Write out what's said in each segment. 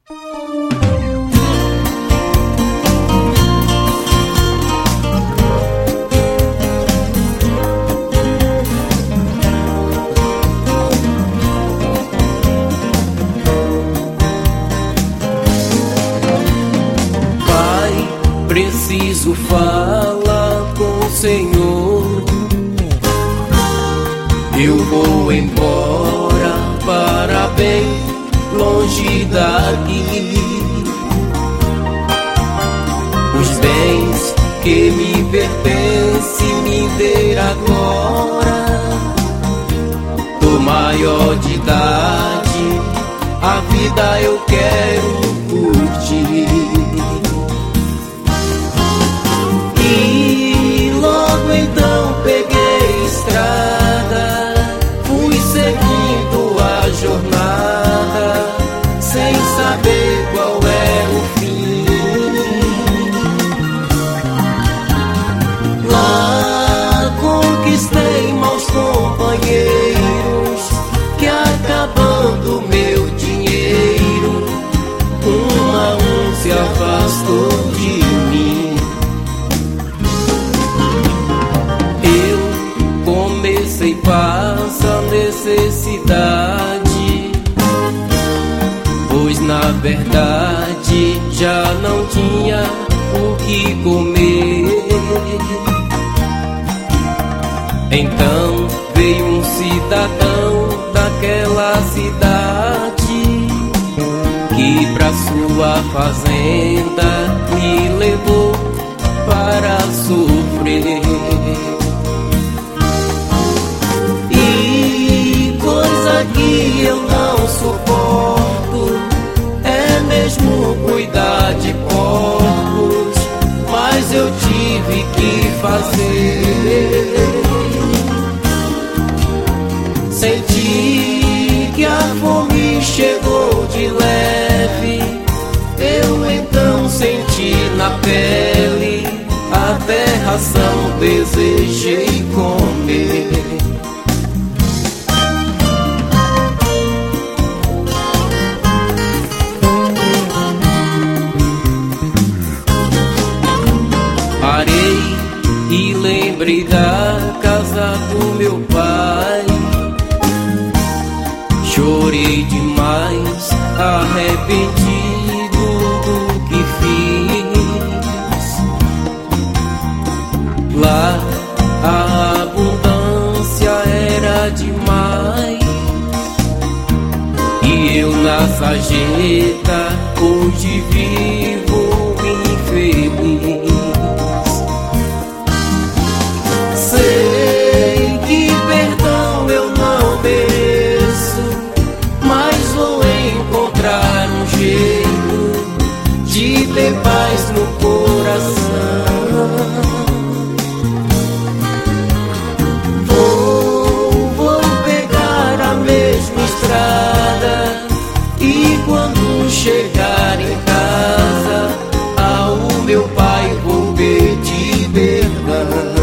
Preciso falar com o Senhor. Eu vou embora para bem longe daqui. Os bens que me pertencem me dê agora. Tô maior de idade, a vida eu quero curtir. E logo então peguei estrada, fui seguindo a jornada, sem saber qual era o fim. Lá conquistei maus companheiros, que acabando meu dinheiro, um a um se afastou de mim. Comecei passa necessidade, pois na verdade já não tinha o que comer. Então veio um cidadão daquela cidade, que pra sua fazenda me levou para sofrer. Que eu não suporto é mesmo cuidar de porcos, mas eu tive que fazer. Senti que a fome chegou de leve, eu então senti na pele, até ração desejei comer. E lembrei da casa do meu pai. Chorei demais, arrependido do que fiz. Lá a abundância era demais, e eu na sarjeta hoje vivo infeliz. Sei que perdão eu não mereço, mas vou encontrar um jeito de ter paz no coração. Vou pegar a mesma estrada, e quando chegar em casa, ao meu pai vou pedir perdão.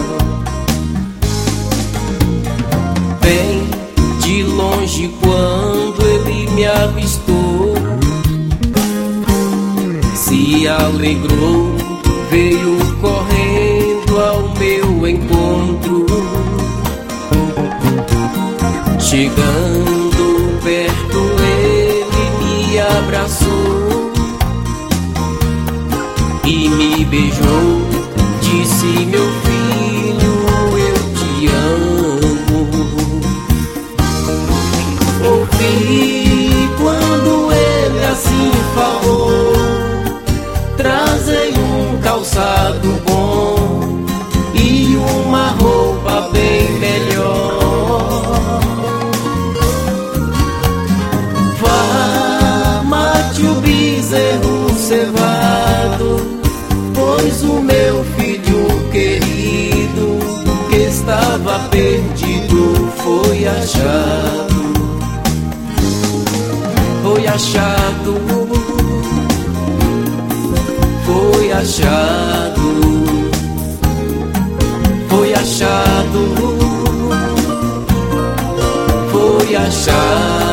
Bem de longe quando ele me avistou, se alegrou, veio correndo ao meu encontro. Chegando perto ele me abraçou e me beijou, disse: meu filho, eu te amo. Ouvi quando ele assim falou, trazei um calçado bom e uma roupa bem melhor. Vá, mate o bezerro cevado, pois o meu filho querido, que estava perdido, foi achado. Foi achado, foi achado, foi achado, foi achado.